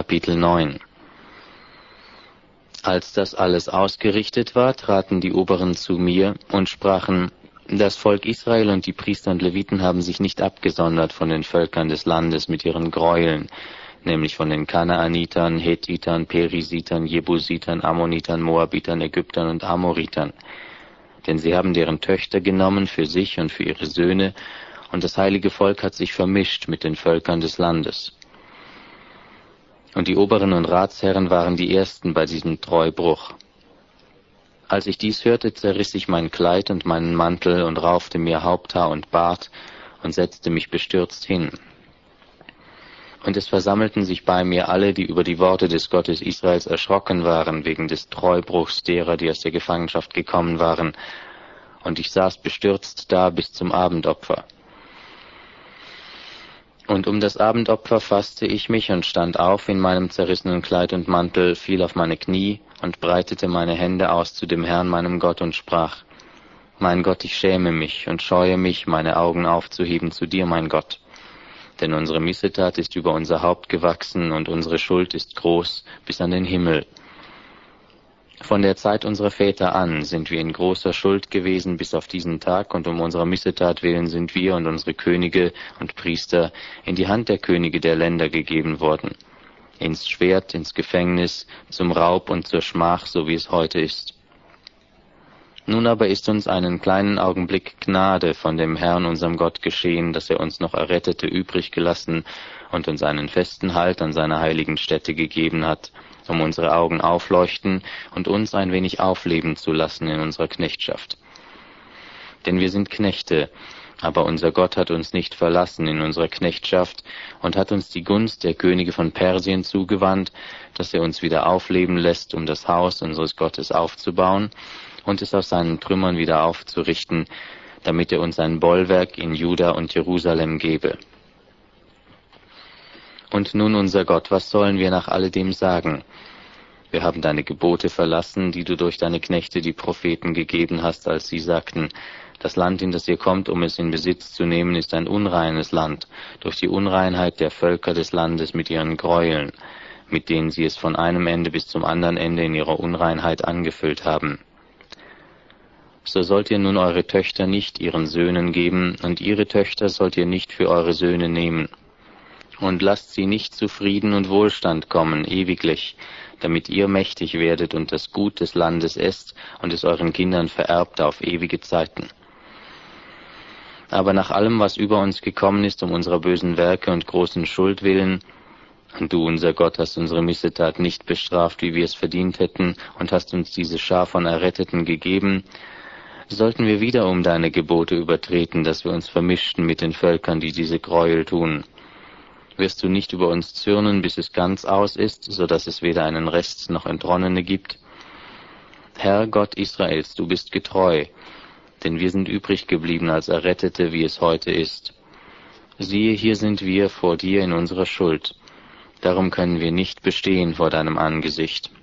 Kapitel 9. Als das alles ausgerichtet war, traten die Oberen zu mir und sprachen: Das Volk Israel und die Priester und Leviten haben sich nicht abgesondert von den Völkern des Landes mit ihren Gräueln, nämlich von den Kanaanitern, Hethitern, Perisitern, Jebusitern, Ammonitern, Moabitern, Ägyptern und Amoritern. Denn sie haben deren Töchter genommen für sich und für ihre Söhne, und das heilige Volk hat sich vermischt mit den Völkern des Landes. Und die Oberen und Ratsherren waren die Ersten bei diesem Treubruch. Als ich dies hörte, zerriss ich mein Kleid und meinen Mantel und raufte mir Haupthaar und Bart und setzte mich bestürzt hin. Und es versammelten sich bei mir alle, die über die Worte des Gottes Israels erschrocken waren, wegen des Treubruchs derer, die aus der Gefangenschaft gekommen waren. Und ich saß bestürzt da bis zum Abendopfer. Und um das Abendopfer fasste ich mich und stand auf in meinem zerrissenen Kleid und Mantel, fiel auf meine Knie und breitete meine Hände aus zu dem Herrn, meinem Gott, und sprach: Mein Gott, ich schäme mich und scheue mich, meine Augen aufzuheben zu dir, mein Gott. Denn unsere Missetat ist über unser Haupt gewachsen und unsere Schuld ist groß bis an den Himmel. Von der Zeit unserer Väter an sind wir in großer Schuld gewesen bis auf diesen Tag, und um unserer Missetat willen sind wir und unsere Könige und Priester in die Hand der Könige der Länder gegeben worden, ins Schwert, ins Gefängnis, zum Raub und zur Schmach, so wie es heute ist. Nun aber ist uns einen kleinen Augenblick Gnade von dem Herrn, unserem Gott, geschehen, dass er uns noch Errettete übrig gelassen und uns einen festen Halt an seiner heiligen Stätte gegeben hat, um unsere Augen aufleuchten und uns ein wenig aufleben zu lassen in unserer Knechtschaft. Denn wir sind Knechte, aber unser Gott hat uns nicht verlassen in unserer Knechtschaft und hat uns die Gunst der Könige von Persien zugewandt, dass er uns wieder aufleben lässt, um das Haus unseres Gottes aufzubauen und es aus seinen Trümmern wieder aufzurichten, damit er uns ein Bollwerk in Juda und Jerusalem gebe. Und nun, unser Gott, was sollen wir nach alledem sagen? Wir haben deine Gebote verlassen, die du durch deine Knechte, die Propheten, gegeben hast, als sie sagten: Das Land, in das ihr kommt, um es in Besitz zu nehmen, ist ein unreines Land, durch die Unreinheit der Völker des Landes mit ihren Gräueln, mit denen sie es von einem Ende bis zum anderen Ende in ihrer Unreinheit angefüllt haben. So sollt ihr nun eure Töchter nicht ihren Söhnen geben, und ihre Töchter sollt ihr nicht für eure Söhne nehmen. Und lasst sie nicht zu Frieden und Wohlstand kommen, ewiglich, damit ihr mächtig werdet und das Gut des Landes esst und es euren Kindern vererbt auf ewige Zeiten. Aber nach allem, was über uns gekommen ist, um unserer bösen Werke und großen Schuld willen, und du, unser Gott, hast unsere Missetat nicht bestraft, wie wir es verdient hätten, und hast uns diese Schar von Erretteten gegeben, sollten wir wieder um deine Gebote übertreten, dass wir uns vermischten mit den Völkern, die diese Gräuel tun. Wirst du nicht über uns zürnen, bis es ganz aus ist, so dass es weder einen Rest noch Entronnene gibt? Herr Gott Israels, du bist getreu, denn wir sind übrig geblieben als Errettete, wie es heute ist. Siehe, hier sind wir vor dir in unserer Schuld. Darum können wir nicht bestehen vor deinem Angesicht.